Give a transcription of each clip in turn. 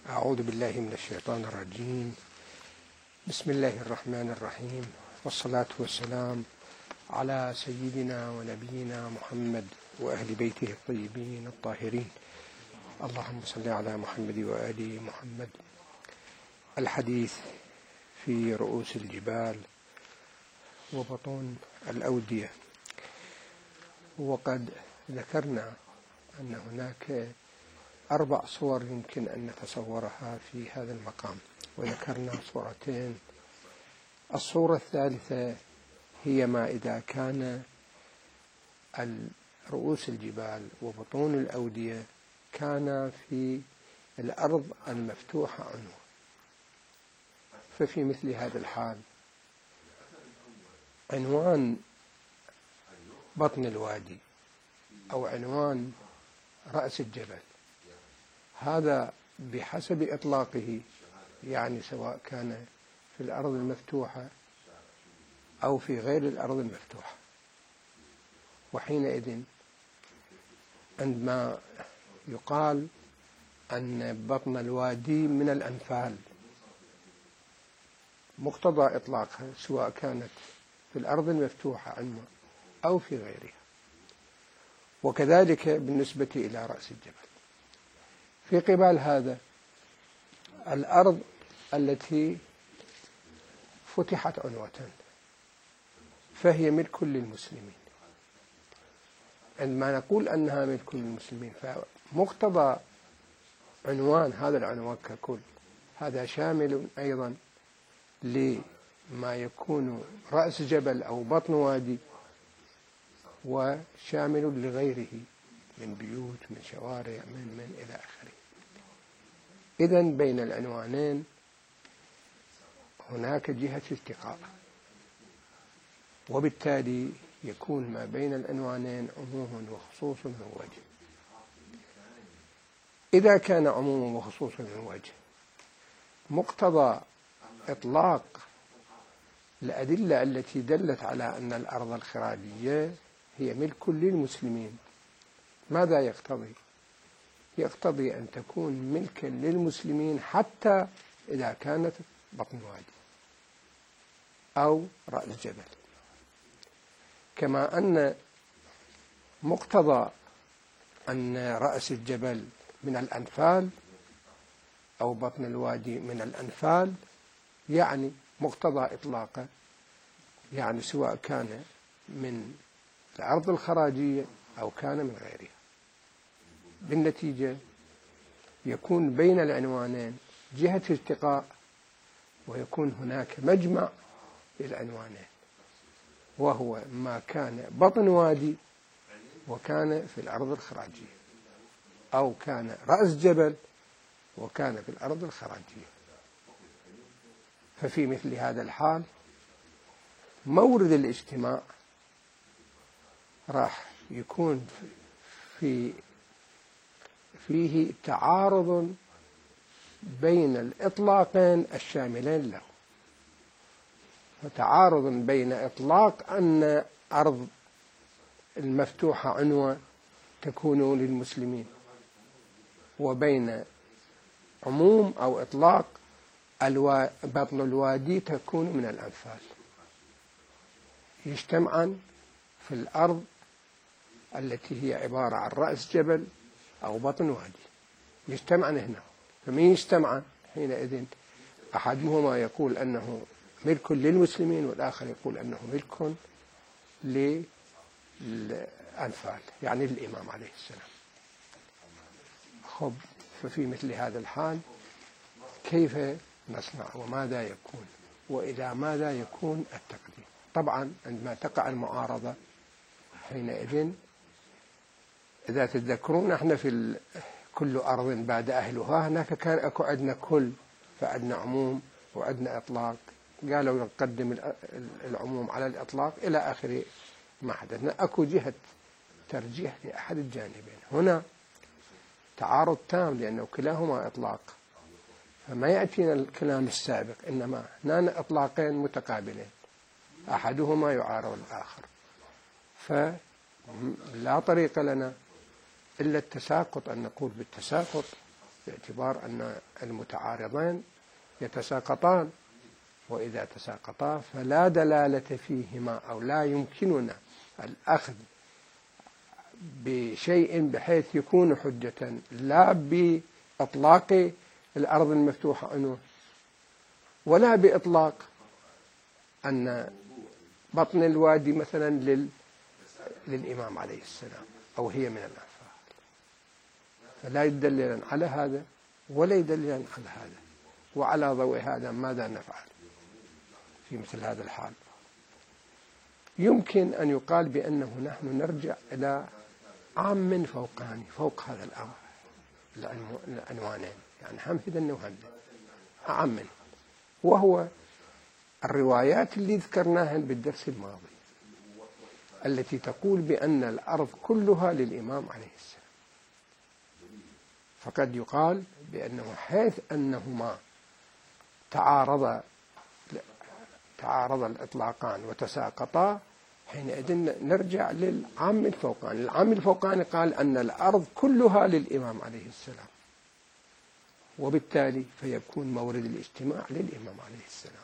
أعوذ بالله من الشيطان الرجيم. بسم الله الرحمن الرحيم، والصلاة والسلام على سيدنا ونبينا محمد وأهل بيته الطيبين الطاهرين. اللهم صل على محمد وآل محمد. الحديث في رؤوس الجبال وبطون الأودية. وقد ذكرنا أن هناك 4 صور يمكن أن نتصورها في هذا المقام، وذكرنا صورتين. الصورة الثالثة هي ما إذا كان رؤوس الجبال وبطون الأودية كان في الأرض المفتوحة عنوة، ففي مثل هذا الحال عنوان بطن الوادي أو عنوان رأس الجبل، هذا بحسب إطلاقه، يعني سواء كان في الأرض المفتوحة أو في غير الأرض المفتوحة. وحينئذ عندما يقال أن بطن الوادي من الأنفال، مقتضى إطلاقها سواء كانت في الأرض المفتوحة عنوة أو في غيرها. وكذلك بالنسبة إلى رأس الجبل. في قبال هذا الأرض التي فتحت عنوة فهي ملك للمسلمين. عندما نقول أنها ملك للمسلمين فمقتضى عنوان هذا العنوان ككل هذا شامل أيضا لما يكون رأس جبل أو بطن وادي، وشامل لغيره من بيوت، من شوارع، من إلى آخره. إذن بين العنوانين هناك جهة التقاء، وبالتالي يكون ما بين العنوانين عموم وخصوص من وجه. إذا كان عموم وخصوص من وجه، مقتضى إطلاق الأدلة التي دلت على أن الأرض الخراجية هي ملك للمسلمين ماذا يقتضي؟ يقتضي أن تكون ملكا للمسلمين حتى إذا كانت بطن وادي أو رأس جبل، كما أن مقتضى أن رأس الجبل من الأنفال أو بطن الوادي من الأنفال، يعني مقتضى إطلاقه يعني سواء كان من الأرض الخراجية أو كان من غيرها. بالنتيجة يكون بين العنوانين جهة التقاء، ويكون هناك مجمع للعنوانين، وهو ما كان بطن وادي وكان في الأرض الخراجية، أو كان رأس جبل وكان في الأرض الخراجية. ففي مثل هذا الحال مورد الاجتماع راح يكون فيه تعارض بين الإطلاقين الشاملين له، فتعارض بين إطلاق أن أرض المفتوحة عنوة تكون للمسلمين، وبين عموم أو إطلاق بطن الوادي تكون من الأنفال، يجتمعان في الأرض التي هي عبارة عن رأس جبل أو بطن وادي، يجتمعان هنا. فمن يجتمعان حينئذ أحدهما يقول أنه ملك للمسلمين، والآخر يقول أنه ملك للأنفال، يعني للإمام عليه السلام. خب، ففي مثل هذا الحال كيف نصنع وماذا يكون، وإلى ماذا يكون التقديم؟ طبعا عندما تقع المعارضة حينئذ، إذا تتذكرون احنا في كل أرض بعد أهلها، هناك كان أكو عندنا كل، فعندنا عموم وعندنا إطلاق، قالوا نقدم العموم على الإطلاق إلى آخر ما حدثنا. أكو جهة ترجيح لأحد الجانبين. هنا تعارض تام لأنه كلاهما إطلاق، فما يأتينا الكلام السابق، إنما هنا إطلاقين متقابلين أحدهما يعارض الآخر، فلا طريق لنا إلا التساقط، أن نقول بالتساقط باعتبار أن المتعارضين يتساقطان، وإذا تساقطا فلا دلالة فيهما أو لا يمكننا الأخذ بشيء بحيث يكون حجة، لا بإطلاق الأرض المفتوحة عنه ولا بإطلاق أن بطن الوادي مثلا للإمام عليه السلام أو هي من الأنفال، فلا يدللن على هذا ولا يدللن على هذا. وعلى ضوء هذا ماذا نفعل في مثل هذا الحال؟ يمكن أن يقال بأنه نحن نرجع إلى عام فوقاني فوق هذا الأمر العنوانين، يعني همهدا وهمدا عام، وهو الروايات اللي ذكرناها بالدرس الماضي التي تقول بأن الأرض كلها للإمام عليه السلام. فقد يقال بأنه حيث أنهما تعارض الإطلاقان وتساقطا، حينئذ نرجع للعام الفوقاني. العام الفوقاني قال أن الأرض كلها للإمام عليه السلام، وبالتالي فيكون مورد الاجتماع للإمام عليه السلام.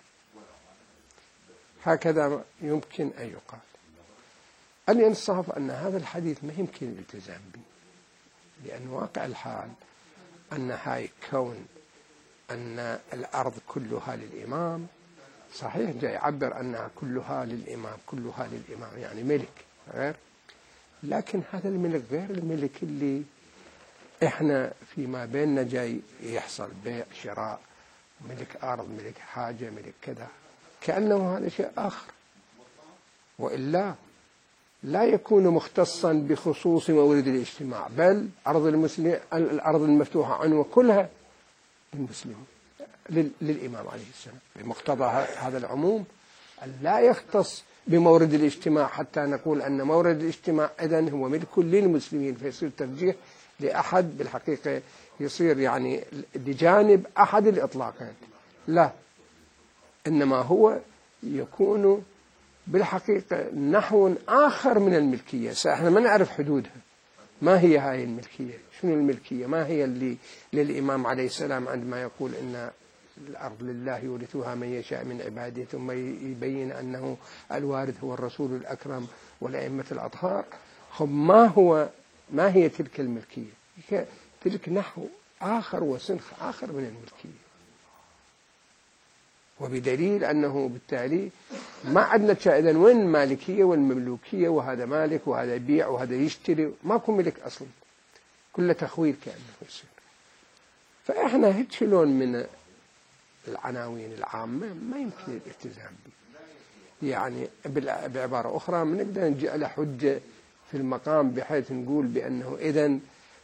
هكذا يمكن أن يقال. الإنصاف أن هذا الحديث ما يمكن الالتزام به، لأن واقع الحال أن هاي كون أن الأرض كلها للإمام صحيح جاي يعبر أنها كلها للإمام، كلها للإمام يعني ملك غير، لكن هذا الملك غير الملك اللي إحنا فيما بيننا جاي يحصل بيع شراء، ملك أرض، ملك حاجة، ملك كذا، كأنه هذا شيء آخر. وإلا لا يكون مختصا بخصوص مورد الاجتماع، بل الأرض المفتوحة عنه كلها للمسلمين للإمام عليه السلام. بمقتضى هذا العموم لا يختص بمورد الاجتماع حتى نقول أن مورد الاجتماع إذن هو ملك للمسلمين، فيصير ترجيح لأحد بالحقيقة، يصير يعني لجانب أحد الإطلاقين. لا، إنما هو يكون بالحقيقة نحو آخر من الملكية. احنا ما نعرف حدودها، ما هي هاي الملكية، شنو الملكية، ما هي اللي للإمام عليه السلام عندما يقول إن الأرض لله يورثها من يشاء من عباده، ثم يبين أنه الوارث هو الرسول الأكرم والأئمة الأطهار. ما هي تلك الملكية؟ تلك نحو آخر وسنخ آخر من الملكية، وبدليل أنه بالتالي ما عندنا إذن وين المالكية والمملوكية، وهذا مالك وهذا يبيع وهذا يشتري، ماكو ملك أصلا، كله تخويل كأنه يصير. فإحنا هيك لون من العناوين العامة ما يمكن الالتزام به. يعني بعبارة أخرى بنقدر نجعل حجة في المقام بحيث نقول بأنه إذن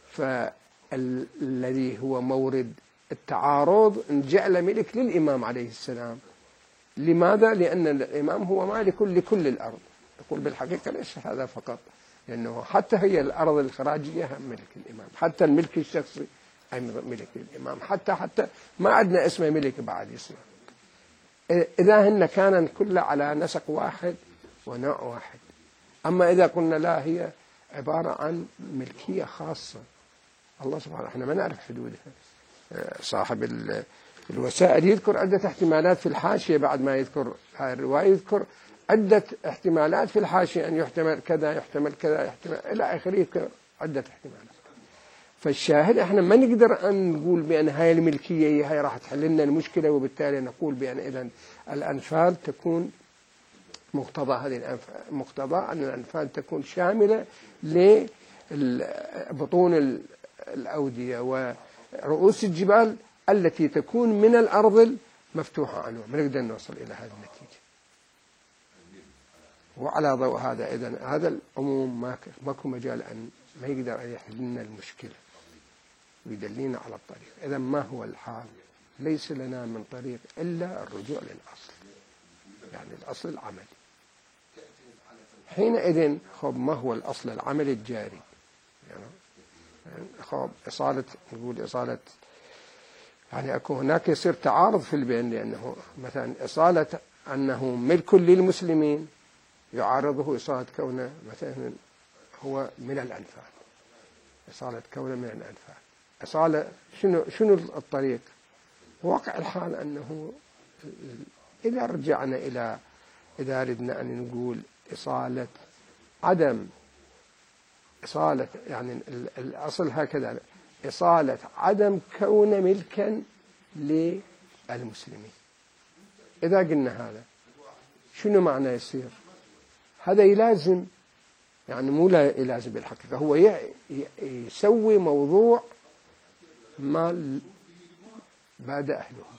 فالذي هو مورد التعارض نجعل ملك للإمام عليه السلام. لماذا؟ لأن الإمام هو مالك لكل الأرض. يقول بالحقيقة ليس هذا فقط، لأنه حتى هي الأرض الخراجية هم ملك الإمام، حتى الملك الشخصي أي ملك الإمام، حتى ما عندنا اسمه ملك بعد يصير، إذا هن كان كله على نسق واحد ونوع واحد. أما إذا قلنا لا، هي عبارة عن ملكية خاصة الله سبحانه، احنا ما نعرف حدودها. صاحب الوسائل يذكر عدة احتمالات في الحاشية، بعد ما يذكر هذه الرواية يذكر عدة احتمالات في الحاشية، أن يحتمل كذا يحتمل كذا يحتمل إلى آخره، يذكر عدة احتمالات. فالشاهد احنا ما نقدر أن نقول بأن هاي الملكية هي راح تحل لنا المشكلة، وبالتالي نقول بأن إذن الأنفال تكون مقتضى هذه الأنفال، مقتضى أن الأنفال تكون شاملة لبطون الأودية ورؤوس الجبال التي تكون من الأرض المفتوحة عنه. ما نقدر نوصل إلى هذه النتيجة. وعلى ضوء هذا إذن هذا العموم ماكو مجال أن ما يقدر أن يحل لنا المشكلة ويدلينا على الطريق. إذن ما هو الحال؟ ليس لنا من طريق إلا الرجوع للأصل، يعني الأصل العملي. حينئذ ما هو الأصل العملي الجاري؟ يعني نقول إصالة، يعني أكون هناك يصير تعارض في البين، لأنه مثلا إصالة أنه ملك للمسلمين يعارضه إصالة كونه مثلا هو من الأنفال، إصالة كونه من الأنفال. إصالة شنو الطريق؟ واقع الحال أنه إذا رجعنا إذا أردنا أن نقول إصالة يعني الأصل هكذا، إصالة عدم كون ملكا للمسلمين. إذا قلنا هذا شنو معنى يصير؟ هذا يلازم، يعني مو لا يلازم بالحقيقة، هو يسوي موضوع ما بعد أهلها،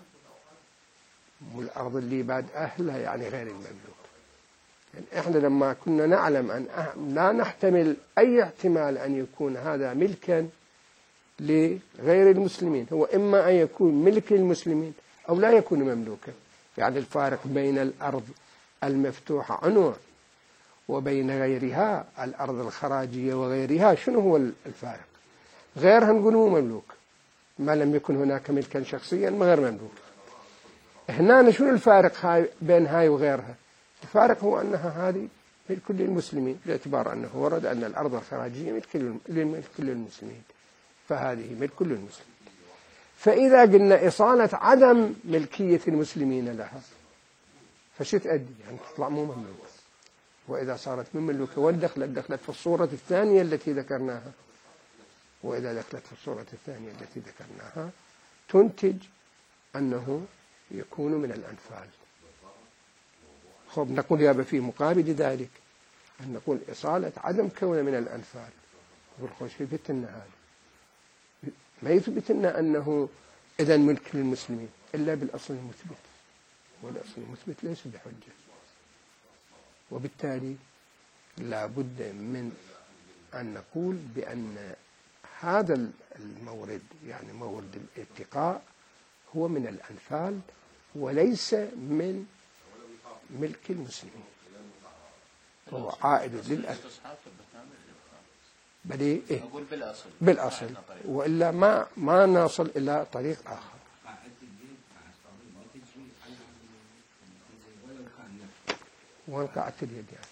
مو الأرض اللي بعد أهلها يعني غير المملوك. يعني إحنا لما كنا نعلم أن لا نحتمل أي احتمال أن يكون هذا ملكا لغير المسلمين، هو إما أن يكون ملك للمسلمين أو لا يكون مملوكا. يعني الفارق بين الأرض المفتوحة عنوة وبين غيرها الأرض الخراجية وغيرها، شنو هو الفارق؟ غيرها نقول مو مملوك ما لم يكن هناك ملكا شخصيا ما غير مملوك. هنا شنو الفارق بين هاي وغيرها؟ الفارق هو أنها هذه ملك للمسلمين، باعتبار أنه ورد أن الأرض الخراجية ملك للمسلمين، فهذه ملك للمسلمين. فإذا قلنا إصالة عدم ملكية المسلمين لها فشو تؤدي؟ يعني تطلع مو مملوكة. وإذا صارت مملوكة دخلت في الصورة الثانية التي ذكرناها، وإذا دخلت في الصورة الثانية التي ذكرناها تنتج أنه يكون من الأنفال. خب نقول يابا في مقابل ذلك أن نقول إصالة عدم كون من الأنفال، والخوش يثبت لنا هذا، ما يثبت لنا أنه إذا ملك للمسلمين إلا بالأصل المثبت، والأصل المثبت ليس بحجة. وبالتالي لا بد من أن نقول بأن هذا المورد، يعني مورد الاتقاء، هو من الأنفال وليس من ملك المسلمين، هو عائد للأصل. بل إيه؟ بالأصل، وإلا ما نصل إلى طريق آخر. وانقعت اليد يعني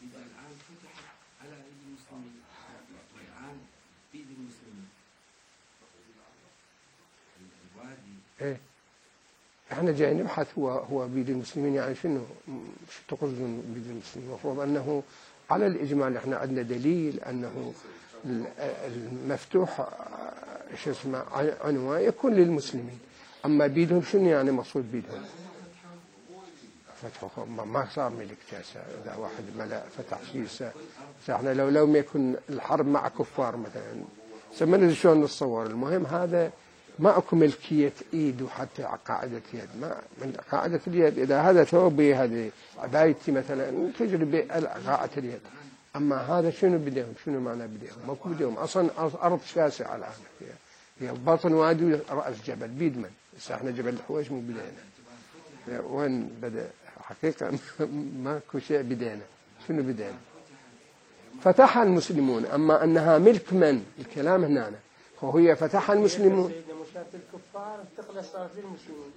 إيه؟ احنا جاي نبحث هو بيد المسلمين، يعني شنو تقصدون بيد المسلمين؟ المفروض أنه على الإجمال احنا عندنا دليل أنه المفتوح شو اسمه عنوة يكون للمسلمين. أما بيدهم شنو يعني مقصود بيدهم؟ فتحهم ما صار ملك جاسة. إذا واحد ملأ فتح شيء احنا لو ما يكون الحرب مع كفار مثلا سمنا شلون نتصور. المهم هذا ما أكو ملكية إيد وحتى قاعدة يد. ما من قاعدة اليد إذا هذا ثوبي هذه عبايتي مثلا تجري بقاعدة اليد. أما هذا شنو بديهم؟ شنو معنى بديهم؟ ما أكو بديهم أصلا أرض شاسعة الآن هي بطن وادي رأس جبل بيد من؟ احنا جبل الحويش مو بدينا. وين بدأ؟ حقيقة ماكو شيء بدينا. شنو بدينا؟ فتح المسلمون. أما أنها ملك من؟ الكلام هنا وهي فتح المسلمون. مشاة الكفار انتقل صارت للمسلمين.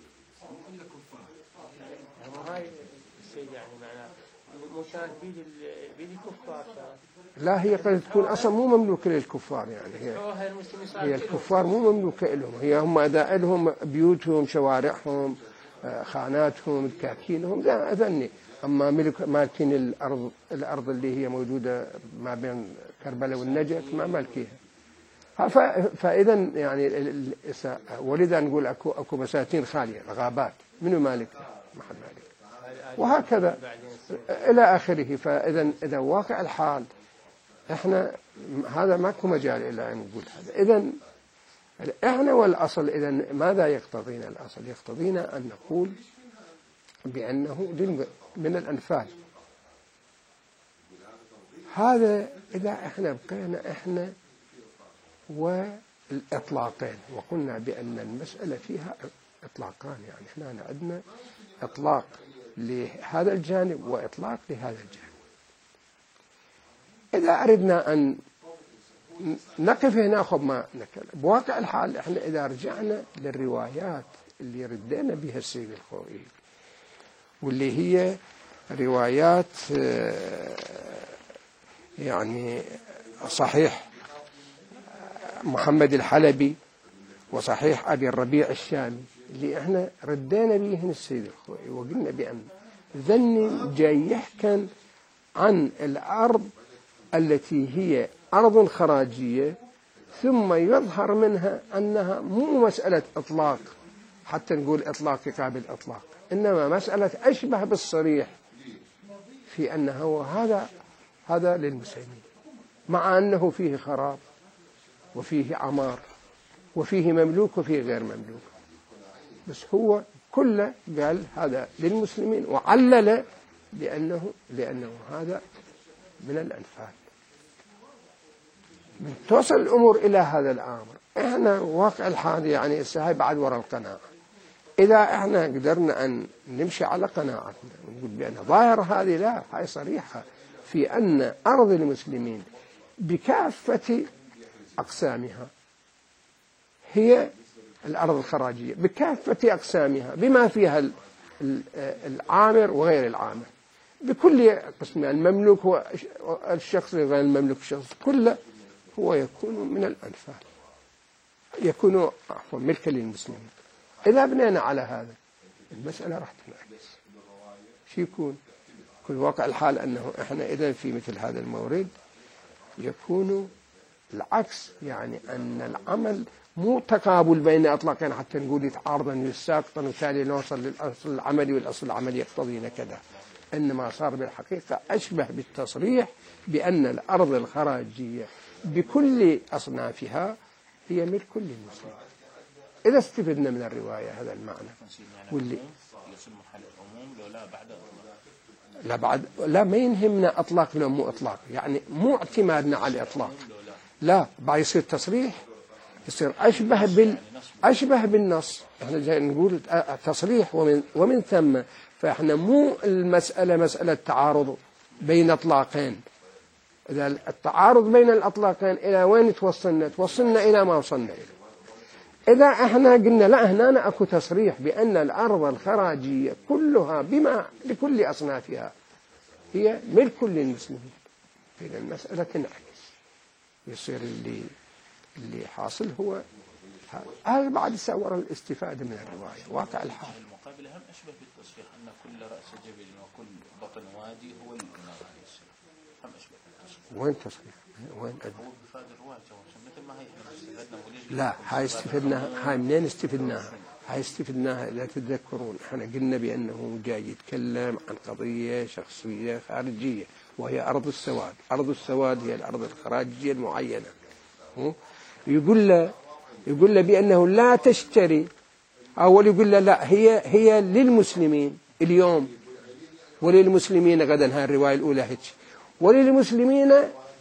هاي الشيء يعني معناه مشاة بيد الكفار. لا هي قد تكون أصلا مو مملوكة للكفار. يعني هي الكفار مو مملوكة لهم. هي هم أداء لهم بيوتهم شوارعهم خاناتهم دكاكينهم أذني. أما مالكين الأرض اللي هي موجودة ما بين كربلاء والنجف ما مالكيها. فإذا يعني ولذا نقول أكو بساتين خالية غابات منو مالك؟ ما حد مالك. وهكذا إلى آخره. فإذا واقع الحال إحنا هذا ماكو مجال إلا أن نقول هذا. إذا إحنا والأصل إذا ماذا يقتضينا؟ الأصل يقتضينا أن نقول بأنه من الأنفال. هذا إذا إحنا بقينا إحنا والإطلاقين وقلنا بأن المسألة فيها إطلاقان. يعني إحنا عندنا إطلاق لهذا الجانب وإطلاق لهذا الجانب. إذا أردنا أن نقف هنا خب ما نتكلم بواقع الحال. إحنا إذا رجعنا للروايات اللي ردينا بها السيد الخوئي واللي هي روايات يعني صحيح محمد الحلبي وصحيح أبي الربيع الشامي اللي احنا ردينا بيهن السيد الخوئي وقلنا بأن ذني جاي يحكي عن الأرض التي هي أرض خراجية ثم يظهر منها أنها مو مسألة إطلاق حتى نقول إطلاق يقابل إطلاق، إنما مسألة أشبه بالصريح في أنه هذا للمسلمين، مع أنه فيه خراب وفيه عمار وفيه مملوك وفيه غير مملوك، بس هو كله قال هذا للمسلمين وعلل لأنه هذا من الأنفال. من توصل الأمور إلى هذا الأمر إحنا واقع الحال يعني الساعة بعد وراء القناعة. إذا إحنا قدرنا أن نمشي على قناعتنا ونقول بأن ظاهر هذه لا هاي صريحة في أن أرض المسلمين بكافة أقسامها هي الأرض الخراجية بكافة أقسامها بما فيها العامر وغير العامر بكل قسمها، المملوك هو الشخص غير المملوك الشخص كله هو يكون من الأنفال، يكون ملكا للمسلمين. إذا بنينا على هذا المسألة راح تنعكس شو يكون كل واقع الحال أنه إحنا إذا في مثل هذا المورد يكون العكس، يعني أن العمل مو تقابل بين أطلاقين حتى نقول يتعارضا يساقطا وتالي نوصل للأصل العملي والأصل العملي يقتضينا كذا، إنما صار بالحقيقة أشبه بالتصريح بأن الأرض الخراجية بكل أصنافها هي ملك كل المسلمين. إذا استفدنا من الرواية هذا المعنى واللي لا بعد لا ما ينهمنا أطلاق ولا مو أطلاق، يعني مو اعتمادنا على الإطلاق، لا بعد يصير تصريح يصير أشبه بالنص. احنا جاي نقول تصريح ومن ثم فاحنا مو المسألة مسألة تعارض بين أطلاقين. إذا التعارض بين الأطلاقين إلى وين توصلنا إلى ما وصلنا إليه. إذا احنا قلنا لا هنا أكو تصريح بأن الأرض الخراجية كلها بما لكل أصنافها هي ملك كل المسلمين، إذا المسألة تنعكس يصير اللي حاصل هو هذا بعد صور الاستفادة من الرواية واقع الحال. المقابل هم أشبه بالتصريح أن كل رأس جبل وكل بطن وادي هو الإمام عليه السلام، هم أشبه بالتصريح. وين تصريح؟ وين هو بفاد الرواية مثل ما هي استفدنا لا هاي استفدناها، هاي منين استفدناها؟ هاي استفدناها إذا تتذكرون احنا قلنا بأنه جاي يتكلم عن قضية شخصية خارجية وهي أرض السواد. أرض السواد هي الأرض الخراجية المعينة. يقول له بأنه لا تشتري، أول يقول له لا هي للمسلمين اليوم وللمسلمين غدا، هاي الرواية الأولى هيك، وللمسلمين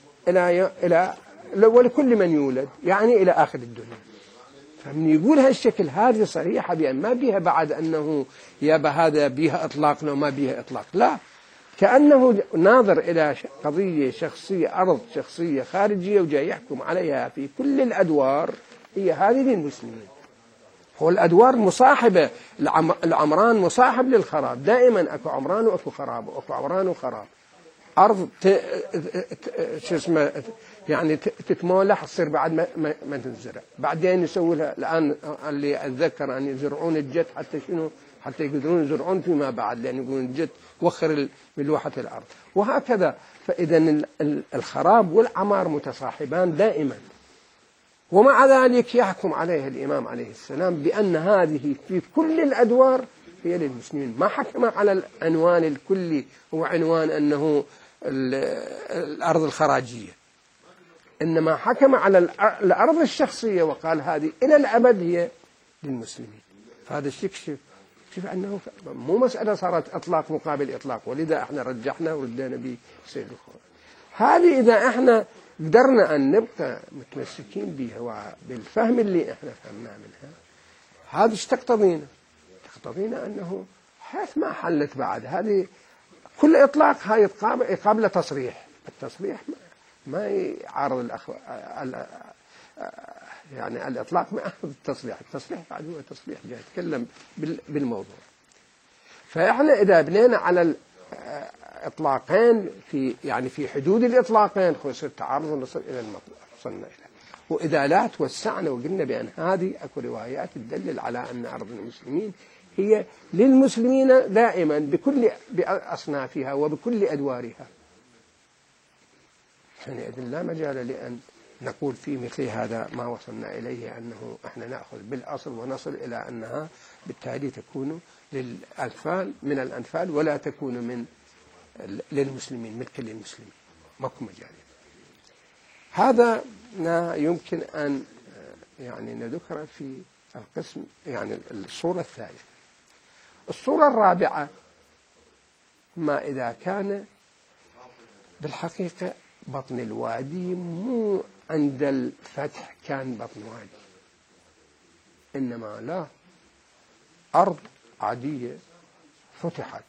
إلى ولكل من يولد يعني إلى آخر الدنيا. فمن يقول هالشكل هذه صريحة بأن ما بيها بعد أنه يابا هذا بيها إطلاق لو ما بيها إطلاق، لا كأنه ناظر إلى قضية شخصية أرض شخصية خارجية وجاي يحكم عليها في كل الأدوار هي هذه للمسلمين. هو الأدوار مصاحبة، العمران مصاحب للخراب، دائما أكو عمران وأكو خراب وأكو عمران وخراب. أرض شو اسمه يعني تتمولح تصير بعد ما تنزرع، بعدين يسوي لها الآن اللي أتذكر أن يزرعون الجت حتى شنو حتى يقدرون يزرعون فيما بعد، لأن يقولون الجت وخر ملوحة الأرض وهكذا. فإذا الخراب والعمار متصاحبان دائما، ومع ذلك يحكم عليه الإمام عليه السلام بأن هذه في كل الأدوار هي للمسلمين. ما حكم على العنوان الكلي هو عنوان أنه الأرض الخراجية، إنما حكم على الأرض الشخصية وقال هذه إلى الأبد هي للمسلمين. فهذا الشيء شوف أنه مو مسألة صارت إطلاق مقابل إطلاق، ولذا احنا رجحنا وردينا بسيد الخوض. هذه إذا احنا قدرنا أن نبقى متمسكين بها وبالفهم اللي احنا فهمناه منها، هذا ايش تقتضينا أنه حيث ما حلت بعد هذه كل إطلاق هاي يقابل تصريح. التصريح ما يعارض يعني الإطلاق ما يعارض التصريح. التصريح بعد هو تصريح جاي يتكلم بالموضوع. فإحنا إذا بنينا على الإطلاقين في حدود الإطلاقين يصير تعارض ونصل إلى المطلوب وصلنا إليه. وإذا لا توسعنا وقلنا بأن هذه أكو روايات تدلل على أن أرض المسلمين هي للمسلمين دائما بكل أصنافها وبكل أدوارها، حينئذ لا مجال لأن نقول في مثل هذا ما وصلنا إليه أنه إحنا نأخذ بالأصل ونصل إلى أنها بالتالي تكون للأنفال من الأنفال ولا تكون من للمسلمين ملكا للمسلمين، ماكو مجال. هذا ما يمكن أن يعني نذكر في القسم يعني الصورة الثالثة. الصورة الرابعة ما إذا كان بالحقيقة بطن الوادي مو عند الفتح كان بطن وادي، إنما لا، أرض عادية فتحت،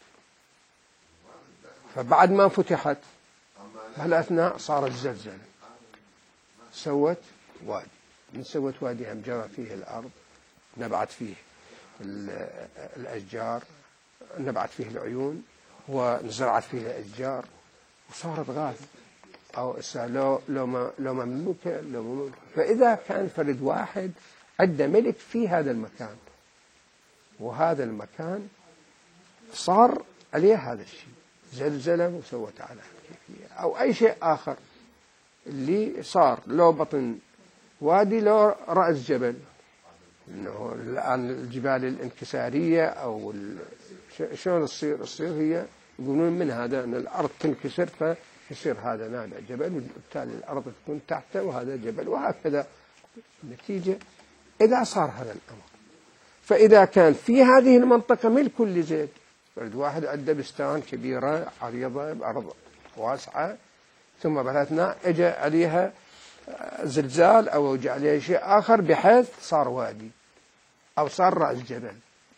فبعد ما فتحت بهالأثناء صارت زلزلة سوت وادي، من سوت وادي هم جرى فيه الأرض، نبعت فيه الأشجار، نبعت فيه العيون ونزرعت فيه الأشجار وصارت غابة أو لو مملوكة لو مملوكة. فإذا كان فرد واحد عنده ملك في هذا المكان وهذا المكان صار عليه هذا الشيء زلزلة وسوت على الكيفية أو أي شيء آخر اللي صار، لو بطن وادي لو رأس جبل، إنه الآن الجبال الانكسارية أو شلون تصير هي يقولون من هذا أن الأرض تنكسر فيصير هذا نابع جبل وبالتالي الأرض تكون تحته وهذا جبل وهكذا. نتيجة إذا صار هذا الأمر، فإذا كان في هذه المنطقة ملك لزيد، فرد واحد عنده بستان كبيرة عريضة بأرض واسعة، ثم بعدها اجى عليها زلزال أو جاء عليها شيء آخر بحيث صار وادي أو صار رأس جبل،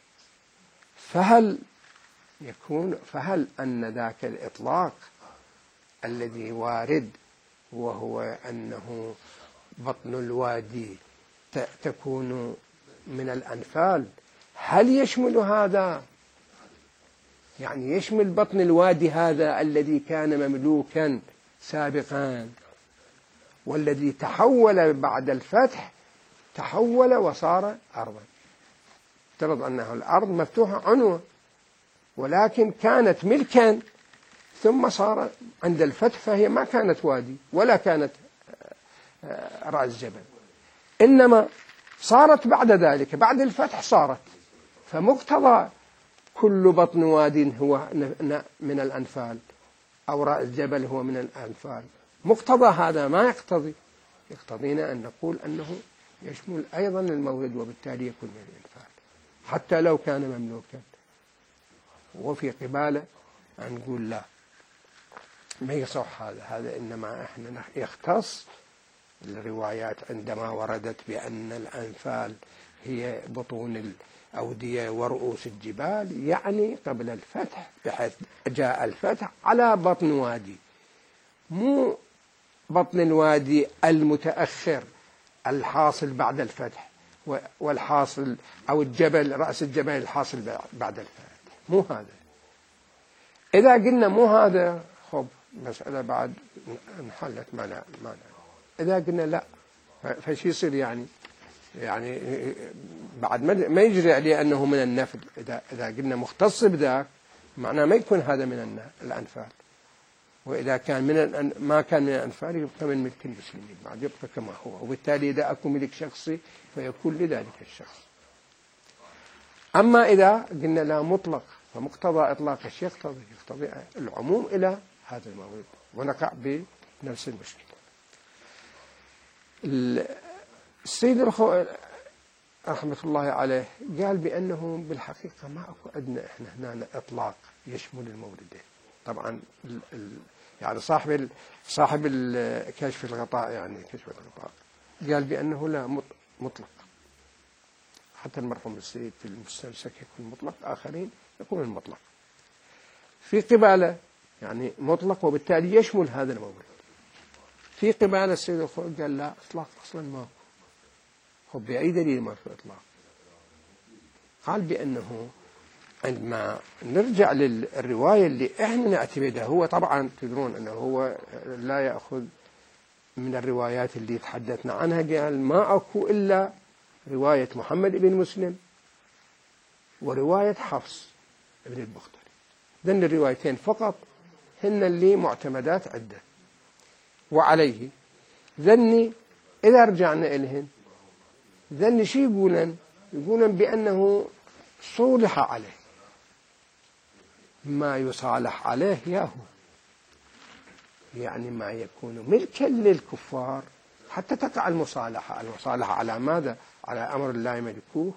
فهل أن ذاك الإطلاق الذي وارد وهو أنه بطن الوادي تكون من الأنفال، هل يشمل هذا؟ يعني يشمل بطن الوادي هذا الذي كان مملوكا سابقا والذي تحول بعد الفتح، تحول وصار أرضا. افترض أنه الأرض مفتوحة عنوة ولكن كانت ملكا، ثم صار عند الفتح فهي ما كانت وادي ولا كانت رأس جبل، إنما صارت بعد ذلك بعد الفتح صارت. فمقتضى كل بطن واد هو من الأنفال أو رأس جبل هو من الأنفال، مقتضى هذا ما يقتضينا أن نقول أنه يشمل أيضا المورد وبالتالي يكون من الأنفال حتى لو كان مملوكا. وفي قبالة أن نقول لا، ما يصح هذا إنما إحنا يختص الروايات عندما وردت بأن الأنفال هي بطون الأودية ورؤوس الجبال، يعني قبل الفتح بحيث جاء الفتح على بطن وادي، مو بطن الوادي المتأخر الحاصل بعد الفتح والحاصل أو الجبل رأس الجبل الحاصل بعد الفتح، مو هذا. إذا قلنا مو هذا خب مسألة بعد انحلت معنا. إذا قلنا لا فشي يصير يعني بعد ما يجري عليه أنه من النفل. إذا قلنا مختص بذاك معناه ما يكون هذا من الأنفال، وإذا كان ما كان من الأنفال يبقى من ملك المسلمين بعد يبقى كما هو، وبالتالي إذا أكون ملك شخصي فيكون لذلك الشخص. أما إذا قلنا لا مطلق فمقتضى إطلاق الشيء يقتضي العموم إلى هذا الموضوع ونقع بنفس المشكلة. السيد الخوئي رحمة الله عليه قال بأنه بالحقيقة ما أكو عندنا إحنا هنا إطلاق يشمل الموردين. طبعا يعني صاحب كشف الغطاء يعني كشف الغطاء قال بأنه لا مطلق، حتى المرحوم السيد في المستمسك يكون مطلق، آخرين يكون المطلق في قبالة يعني مطلق وبالتالي يشمل هذا المورد. في قبالة السيد الخوئي قال لا إطلاق أصلا ما هو بأي دليل ما في إطلاق. قال بأنه عندما نرجع للرواية اللي إحنا نعتمدها، هو طبعا تدرون أنه هو لا يأخذ من الروايات اللي تحدثنا عنها قال ما أكو إلا رواية محمد بن مسلم ورواية حفص بن البختري، ذن الروايتين فقط هن اللي معتمدات عدة. وعليه ذني إذا رجعنا إلهن ذني شي يقولن بأنه صولح عليه، ما يصالح عليه ياهو يعني ما يكون ملكا للكفار حتى تقع المصالحة على ماذا؟ على أمر لا يملكوه،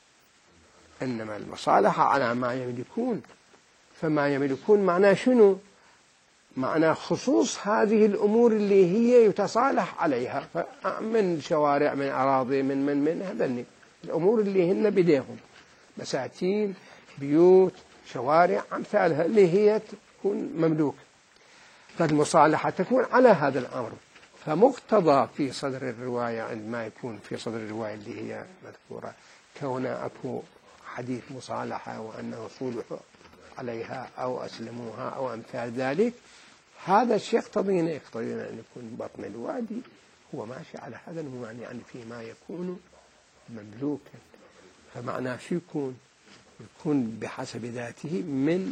إنما المصالحة على ما يملكون. فما يملكون معناه شنو؟ معناه خصوص هذه الأمور اللي هي يتصالح عليها، من شوارع، من أراضي، من هذني الأمور اللي هن بديهم، مساتين، بيوت، شوارع، أمثالها اللي هي تكون مملوكة. فالمصالحة تكون على هذا الأمر. فمقتضى في صدر الرواية عندما يكون في صدر الرواية اللي هي مذكورة كون أكو حديث مصالحة وأنه صلحوا عليها أو أسلموها أو أمثال ذلك، هذا الشيء يقتضينا أن يكون بطن الوادي هو ماشي على هذا المعنى، يعني فيما يكون مملوكا. فمعناه شو يكون بحسب ذاته من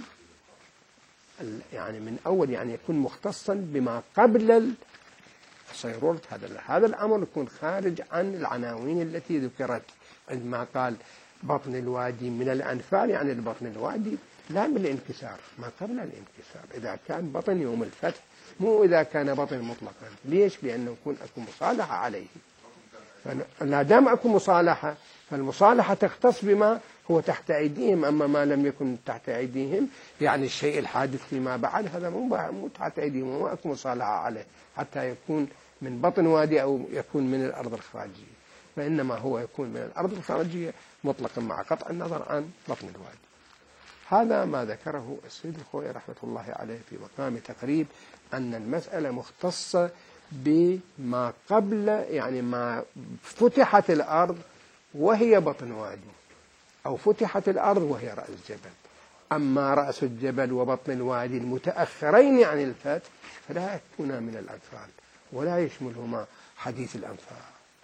يعني من أول، يعني يكون مختصا بما قبل الصيرورة. هذا الأمر يكون خارج عن العناوين التي ذكرت عندما قال بطن الوادي من الأنفال، يعني البطن الوادي لا من الانكسار، ما قبل الانكسار، إذا كان بطن يوم الفتح، مو إذا كان بطن مطلقا. ليش؟ لأنه يكون أكو مصالحة عليه. فلا دام أكو مصالحة، فالمصالحة تختص بما هو تحت أيديهم، أما ما لم يكن تحت أيديهم يعني الشيء الحادث فيما بعد هذا مو تحت أيديهم، مو أكو مصالحة عليه حتى يكون من بطن وادي أو يكون من الأرض الخارجية، فإنما هو يكون من الأرض الخارجية مطلقا مع قطع النظر عن بطن الوادي. هذا ما ذكره السيد الخوئي رحمة الله عليه في مقام تقريب أن المسألة مختصة بما قبل، يعني ما فتحت الأرض وهي بطن وادي، أو فتحت الأرض وهي رأس الجبل. أما رأس الجبل وبطن الوادي المتأخرين عن الفتح فلا يكونا من الأنفال ولا يشملهما حديث الأنفال.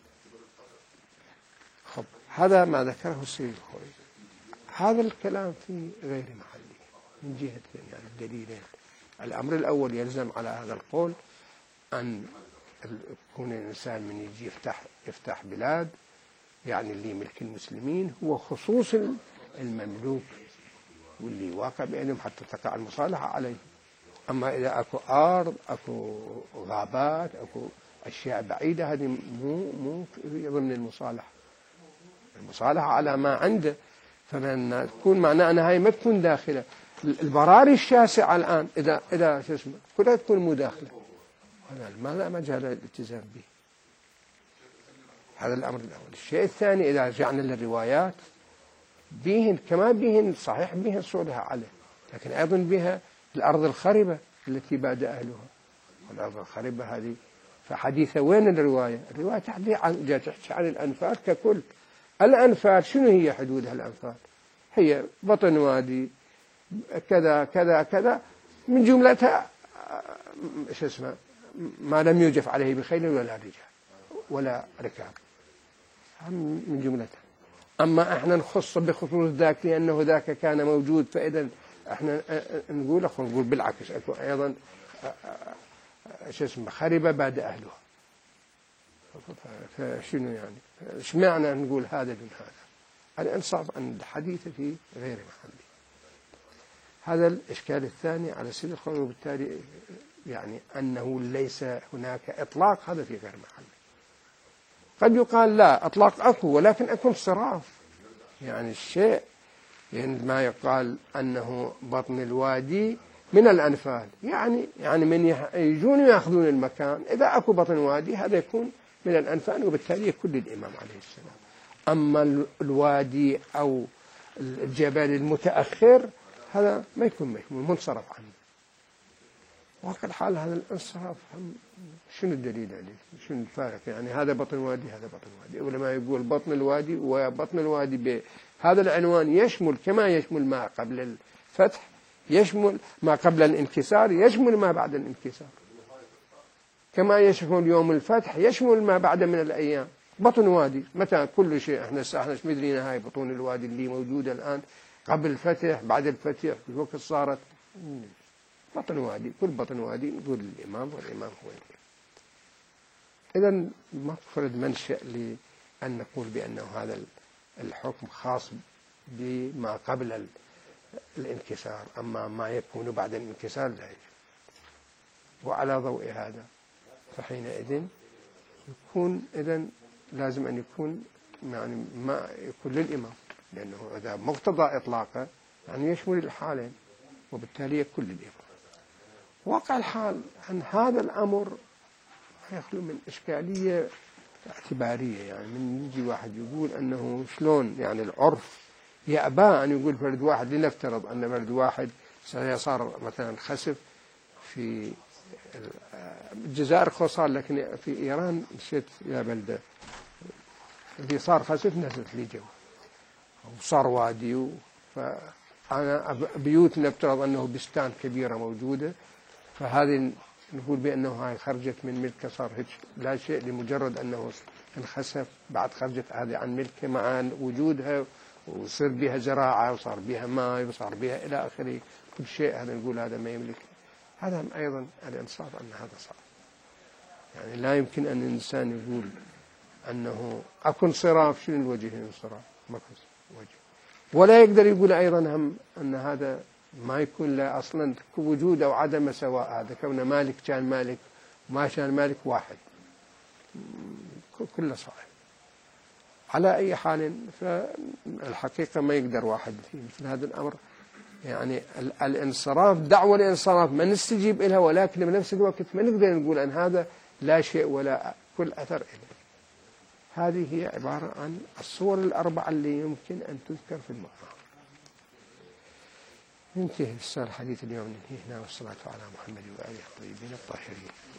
هذا ما ذكره السيد الخوئي. هذا الكلام في غير محله من جهتين، يعني الدليلين. الأمر الأول يلزم على هذا القول أن يكون الإنسان من يجي يفتح بلاد، يعني اللي ملك المسلمين هو خصوص المملوك واللي واقع بينهم حتى تقع المصالحة عليه. أما إذا أكو أرض، أكو غابات، أكو أشياء بعيدة، هذه مو ضمن المصالحة على ما عنده. فمن تكون معناه أن هاي ما تكون داخلة البراري الشاسعة الآن، إذا شو اسمه كلها تكون مداخلة، هذا ما لا مجال للالتزام به. هذا الأمر الأول. الشيء الثاني إذا رجعنا للروايات بيهن كما بيهن صحيح بيهن صولها عليه، لكن أيضا بها الأرض الخربة التي باد أهلها. الأرض الخربة هذه فحديثة وين الرواية؟ الرواية تحكي عن الأنفال ككل. الأنفال شنو هي حدودها؟ الأنفال هي بطن وادي كذا كذا كذا، من جملتها شو اسمه ما لم يوجف عليه بخيل ولا رجال ولا ركاب، من جملتها. أما احنا نخص بخصوص ذاك لأنه ذاك كان موجود، فإذا احنا نقول بالعكس أكو أيضا شو اسمه خربة بعد أهلها. فشنو يعني ايش معنى نقول هذا دون هذا؟ الإنصاف أن الحديث في غير محله. هذا الإشكال الثاني على سبيل الخروج، وبالتالي يعني أنه ليس هناك إطلاق، هذا في غير محله. قد يقال لا إطلاق أكو، ولكن أكو انصراف. يعني الشيء يعني ما يقال أنه بطن الوادي من الأنفال، يعني من يجون يأخذون المكان، إذا أكو بطن وادي هذا يكون من الأنفال، وبالتالي يكون للإمام عليه السلام. أما الوادي أو الجبل المتأخر هذا ما يكون منصرف عنه. واقع الحال هذا الانصراف شنو الدليل عليه؟ شنو الفارق؟ يعني هذا بطن وادي هذا بطن وادي، ولما يقول بطن الوادي وبطن الوادي بهذا العنوان يشمل كما يشمل ما قبل الفتح، يشمل ما قبل الانكسار، يشمل ما بعد الانكسار. كما يشمل يوم الفتح يشمل ما بعد من الأيام. بطن وادي متى كل شيء احنا مش مدرينا هاي بطون الوادي اللي موجودة الآن قبل الفتح بعد الفتح في الوقت صارت بطن وادي، كل بطن وادي نقول الإمام والإمام هو الإمام. إذا مفرد منشأ لأن نقول بأنه هذا الحكم خاص بما قبل الانكسار، أما ما يكون بعد الانكسار لا يجوز. وعلى ضوء هذا فحينئذ يكون إذن لازم أن يكون يعني ما يكون للإمام، لأنه إذا مقتضى إطلاقه يعني يشمل الحالين، وبالتالي يكون للإمام. واقع الحال أن هذا الأمر يخلو من إشكالية اعتبارية. يعني من يجي واحد يقول أنه شلون يعني العرف يأبى أن يقول فرد واحد، لنفترض أن فرد واحد صار مثلا خسف في الجزائر خصوصا، لكن في إيران مشيت إلى بلدة اللي صار خسف نزلت لي جو وصار وادي، فأنا بيوت نفترض أنه بستان كبيرة موجودة، فهذه نقول بأنه هاي خرجت من ملكه، صار هيك لا شيء لمجرد أنه انخسف، بعد خرجت هذه عن ملكه مع وجودها وصير بها زراعة وصار بها ماء وصار بها إلى آخره كل شيء، هذا نقول هذا ما يملك. هذا أيضا الإنصاف أن هذا صار، يعني لا يمكن أن الإنسان يقول أنه أكو انصراف. شنو الوجه الانصراف؟ ما وجه. ولا يقدر يقول أيضا هم أن هذا ما يكون له أصلا وجود أو عدم سواء، هذا كونه مالك كان مالك وما كان مالك واحد، كله صعب. على أي حال فالحقيقة ما يقدر واحد في مثل هذا الأمر، يعني الانصراف دعوة الانصراف ما نستجيب إلها، ولكن بنفس الوقت ما نقدر نقول أن هذا لا شيء ولا كل أثر إليه. هذه هي عبارة عن الصور الأربعة اللي يمكن أن تذكر في المقام. ينتهي الحديث اليوم، ننهي هنا، والصلاة على محمد وآله الطيبين الطاهرين.